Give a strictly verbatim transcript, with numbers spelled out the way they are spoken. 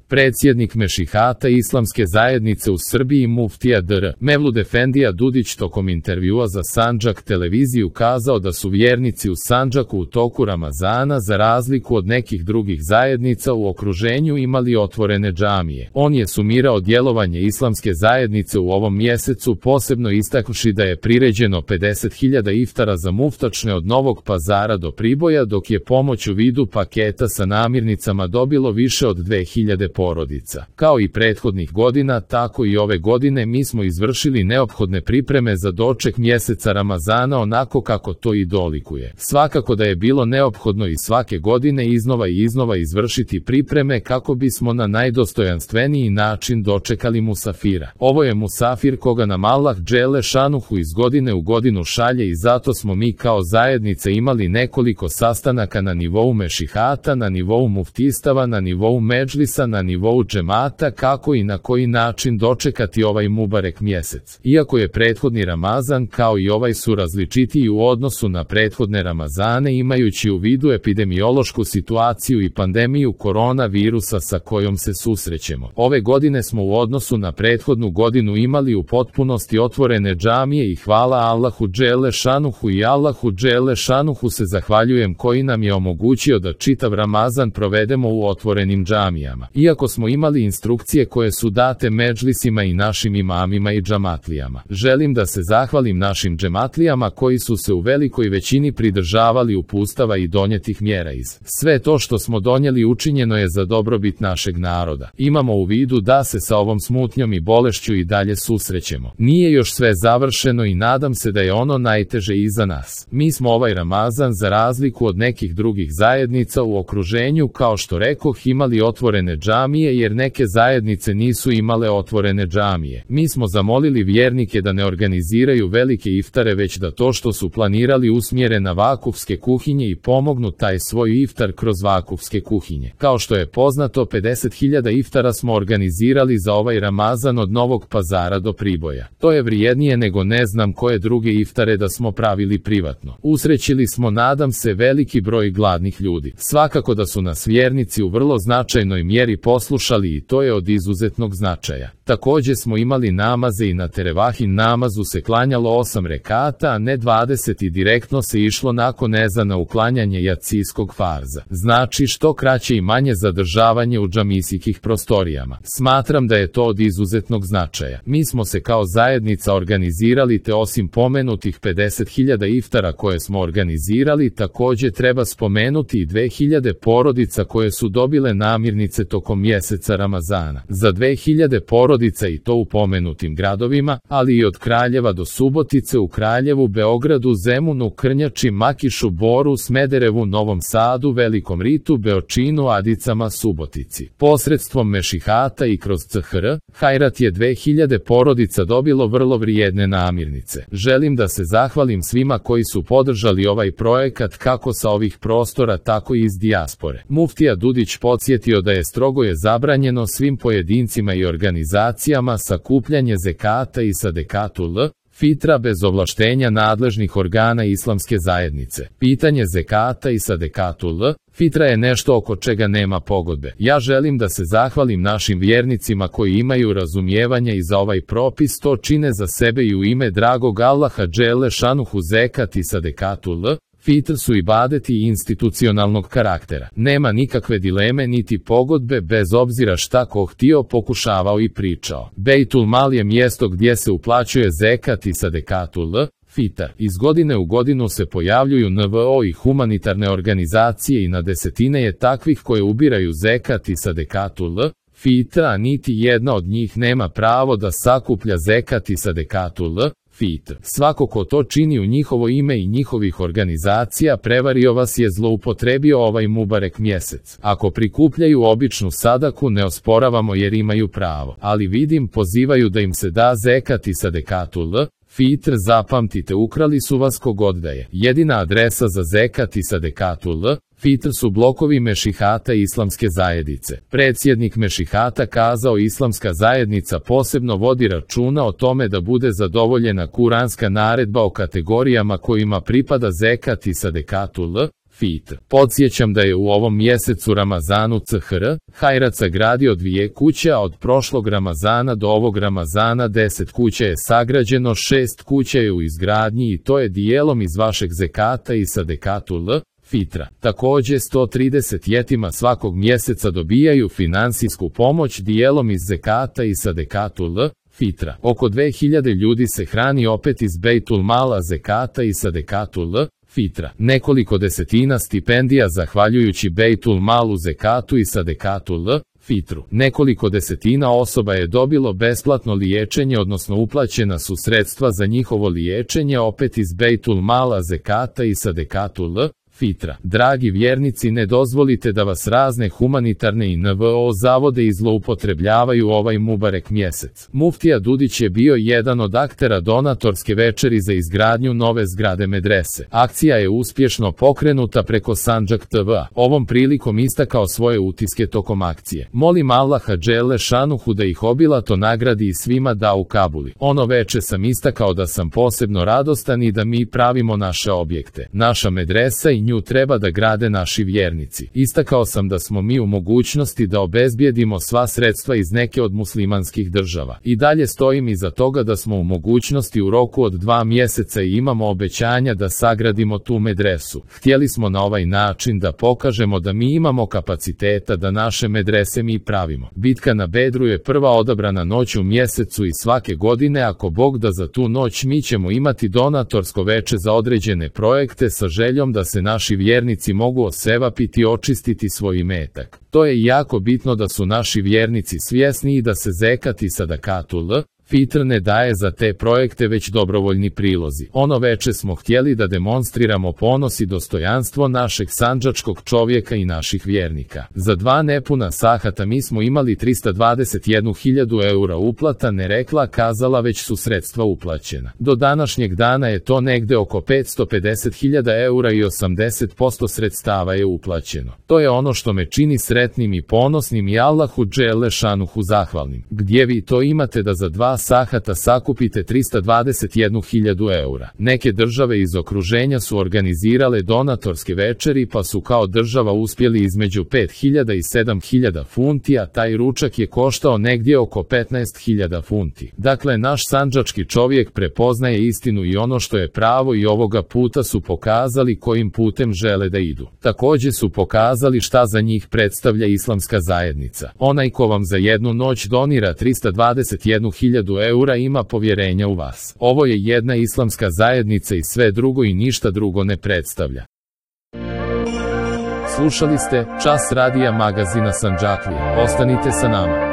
Predsjednik Mešihata Islamske zajednice u Srbiji muftija dr. Mevlud Efendija Dudić tokom intervjua za Sandžak televiziju kazao da su vjernici u Sandžaku u toku Ramazana za razliku od nekih drugih zajednica u okruženju imali otvorene džamije. On je sumirao djelovanje Islamske zajednice u ovom mjesecu, posebno istaknuši da je priređeno pedeset hiljada iftara za muftačne od Novog Pazara do Priboja, dok je pomoć u vidu paketa sa namirnicama dobilo više od dve hiljade porodica. Kao i prethodnih godina, tako i ove godine mi smo izvršili neophodne pripreme za doček mjeseca Ramazana onako kako to i dolikuje. Svakako da je bilo neophodno i svake godine iznova i iznova izvršiti pripreme kako bismo na najdostojanstveniji način dočekali musafira. Ovo je musafir koga nam Allah dželle šanuhu iz godine u godinu šalje i zato smo mi kao zajednica imali nekoliko sastanaka na nivou mešihata, na nivou muftistava, na nivou medžlisa, na nivou džemata kako i na koji način dočekati ovaj mubarek mjesec. Iako je prethodni Ramazan kao i ovaj su različitiji u odnosu na prethodne Ramazane imajući u vidu epidemiološku situaciju i pandemiju koronavirusa sa kojom se susrećemo. Ove godine smo u odnosu na prethodnu godinu imali u potpunosti otvorene džamije i hvala Allahu dželle šanuhu i Allahu dželle šanuhu se zahvaljujem koji nam je omogućio da čitav Ramazan provedemo u otvorenim džamijama. Iako smo imali instrukcije koje su date medžlisima i našim imamima i džamatlijama. Želim da se zahvalim našim džematlijama koji su se u velikoj većini pridržavali uputstava i donijetih mjera iz. Sve to što smo donijeli učinjeno je za dobrobit našeg naroda. Imamo u vidu da se sa ovom smutnjom i bolešću i dalje susrećemo. Nije još sve završeno i nadam se da je ono najteže iza nas. Mi smo ovaj Ramazan za razliku od nekih drugih zajednica u okruženju kao što rekoh imali otvorene džamije jer neke zajednice nisu imale otvorene džamije. Mi smo zamolili vjernike da ne organiziraju velike iftare već da to što su planirali usmjere na vakufske kuhinje i pomognu taj svoj iftar kroz vakufske kuhinje. Kao što je poznato, pedeset hiljada iftara smo organizirali za ovaj Ramazan od Novog Pazara do Priboja. To je vrijednije nego ne znam koje druge iftare da smo pravili privatno. Usrećili smo, nadam se, veliki broj gladnih ljudi. Svakako da su nas vjernici u vrlo značajnoj mjeri poslušali i to je od izuzetnog značaja. Također smo imali namaze i na terevahin namazu se klanjalo osam rekata, a ne dvadeset i direktno se išlo nakon ezana uklanjanje jacijskog farza. Znači što kraće i manje zadržavanje u džamisijskih prostorijama. Smatram da je to od izuzetnog značaja. Mi smo se kao zajednica organizirali te osim pomenutih pedeset hiljada iftara koje smo organizirali, također treba spomenuti i dve hiljade porodica koje su dobile namirnice tokom mjeseca Ramazana. Za dve hiljade porodica i to u pomenutim gradovima, ali i od Kraljeva do Subotice, u Kraljevu, Beogradu, Zemunu, Krnjači, Makišu, Boru, Smederevu, Novom Sadu, Velikom Ritu, Beočinu, Adicama, Subotici. Posredstvom mešihata i kroz C H R, Hajrat je dve hiljade porodica dobilo vrlo vrijedne namirnice. Želim da se zahvalim svima koji su podržali ovaj projekat kako sa ovih prostora tako i iz dijaspore. Muftija Dudić podsjetio da je strogo je zabranjeno svim pojedincima i organizacijama sakupljanje zekata i sadekatul fitra bez ovlaštenja nadležnih organa Islamske zajednice. Pitanje zekata i sadekatul fitra je nešto oko čega nema pogodbe. Ja želim da se zahvalim našim vjernicima koji imaju razumijevanja i za ovaj propis to čine za sebe i u ime dragog Allaha dželle šanuhu. Zekat i sadekatul fitr su ibadeti institucionalnog karaktera. Nema nikakve dileme niti pogodbe bez obzira šta ko htio, pokušavao i pričao. Bejtul Mal je mjesto gdje se uplaćuje zekat i sadekatul fitar. Iz godine u godinu se pojavljuju N V O i humanitarne organizacije i na desetine je takvih koje ubiraju zekat i sadekatul fitra, a niti jedna od njih nema pravo da sakuplja zekat i sadekatul fitr. Svako ko to čini u njihovo ime i njihovih organizacija prevario vas je, zloupotrebio ovaj mubarek mjesec. Ako prikupljaju običnu sadaku ne osporavamo jer imaju pravo, ali vidim pozivaju da im se da zekat i sadekatul fitr. Zapamtite, ukrali su vas kogod da je. Jedina adresa za zekat i sadekatul fitr su blokovi mešihata Islamske zajednice. Predsjednik mešihata kazao Islamska zajednica posebno vodi računa o tome da bude zadovoljena kuranska naredba o kategorijama kojima pripada zekat i sadekatul Fitr. Podsjećam da je u ovom mjesecu Ramazanu C H R Hajrat sagradio dvije kuće, a od prošlog Ramazana do ovog Ramazana deset kuća je sagrađeno, šest kuća je u izgradnji i to je dijelom iz vašeg zekata i sadekatul fitra. Također sto trideset jetima svakog mjeseca dobijaju finansijsku pomoć dijelom iz zekata i sadekatul fitra. Oko dve hiljade ljudi se hrani opet iz Bejtul Mala zekata i sadekatul fitra. Nekoliko desetina stipendija zahvaljujući Bejtul Malu zekatu i sadekatul fitru. Nekoliko desetina osoba je dobilo besplatno liječenje, odnosno uplaćena su sredstva za njihovo liječenje opet iz Bejtul Mala zekata i sadekatul fitra. Dragi vjernici, ne dozvolite da vas razne humanitarne i N V O zavode i zloupotrebljavaju ovaj mubarek mjesec. Muftija Dudić je bio jedan od aktera donatorske večeri za izgradnju nove zgrade medrese. Akcija je uspješno pokrenuta preko Sandžak T V. Ovom prilikom istakao svoje utiske tokom akcije. Molim Allaha dželle šanuhu da ih obilato nagradi i svima da u Kabuli. Ono veče sam istakao da sam posebno radostan i da mi pravimo naše objekte. Naša medresa i nju treba da grade naši vjernici. Istakao sam da smo mi u mogućnosti da obezbijedimo sva sredstva iz neke od muslimanskih država. I dalje stojim iza toga da smo u mogućnosti u roku od dva mjeseca i imamo obećanja da sagradimo tu medresu. Htjeli smo na ovaj način da pokažemo da mi imamo kapaciteta da naše medrese mi pravimo. Bitka na Bedru je prva odabrana noć u mjesecu i svake godine, ako Bog da, za tu noć mi ćemo imati donatorsko veče za određene projekte sa željom da se naši vjernici mogu osevapiti i očistiti svoj imetak. To je jako bitno da su naši vjernici svjesni i da se zekat i sadakatul fitr ne daje za te projekte već dobrovoljni prilozi. Ono veče smo htjeli da demonstriramo ponos i dostojanstvo našeg sandžačkog čovjeka i naših vjernika. Za dva nepuna sahata mi smo imali trista dvadeset jednu hiljadu eura uplata, ne rekla kazala, već su sredstva uplaćena. Do današnjeg dana je to negde oko petsto pedeset hiljada eura i osamdeset posto sredstava je uplaćeno. To je ono što me čini sretnim i ponosnim i Allahu dželle šanuhu zahvalnim. Gdje vi to imate da za dva sahata sakupite trista dvadeset jednu hiljadu eura? Neke države iz okruženja su organizirale donatorske večeri pa su kao država uspjeli između pet hiljada i sedam hiljada funti, a taj ručak je koštao negdje oko petnaest hiljada funti. Dakle, naš sandžački čovjek prepoznaje istinu i ono što je pravo i ovoga puta su pokazali kojim putem žele da idu. Također su pokazali šta za njih predstavlja islamska zajednica. Onaj ko vam za jednu noć donira trista dvadeset jednu hiljadu eura ima povjerenja u vas. Ovo je jedna islamska zajednica i sve drugo i ništa drugo ne predstavlja. Slušali ste Čas radija magazina Sandžaklija. Ostanite sa nama.